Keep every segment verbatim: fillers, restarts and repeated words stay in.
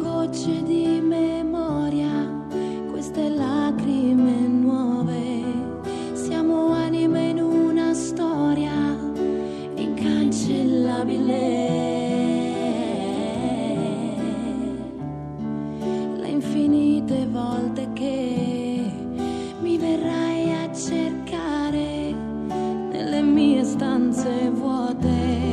gocce di memoria, queste lacrime nuove. Siamo anime in una storia incancellabile. Le infinite volte che mi verrai a cercare nelle mie stanze vuote,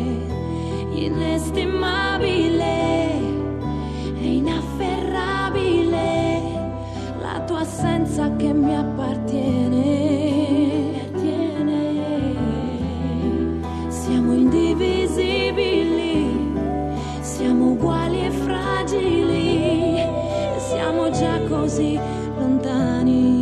inestimabile e inafferrabile la tua assenza che mi appartiene. Siamo indivisibili, siamo uguali e fragili, siamo già così lontani.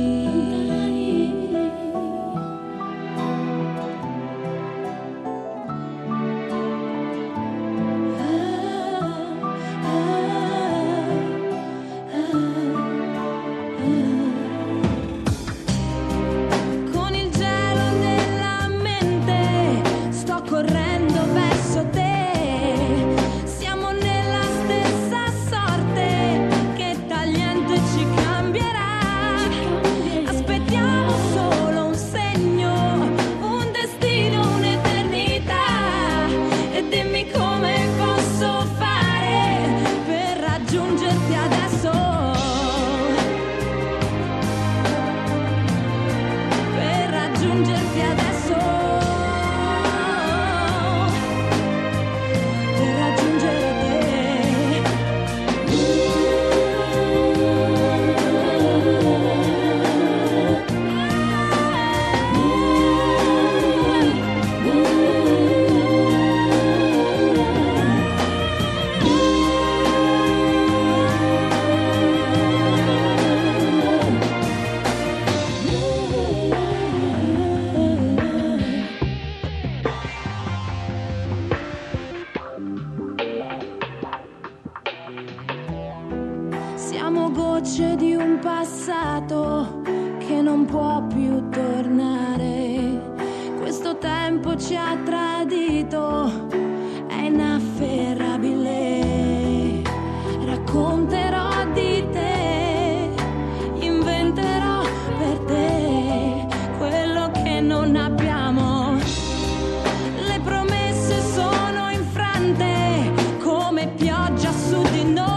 Siamo gocce di un passato che non può più tornare. Questo tempo ci ha tradito, è inafferrabile. Racconterò di te, inventerò per te quello che non abbiamo. Le promesse sono infrante come pioggia su di noi.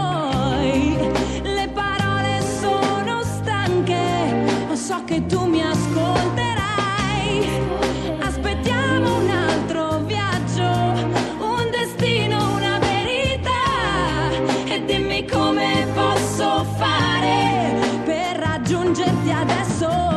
So che tu mi ascolterai. Aspettiamo un altro viaggio, un destino, una verità. E dimmi come posso fare per raggiungerti adesso.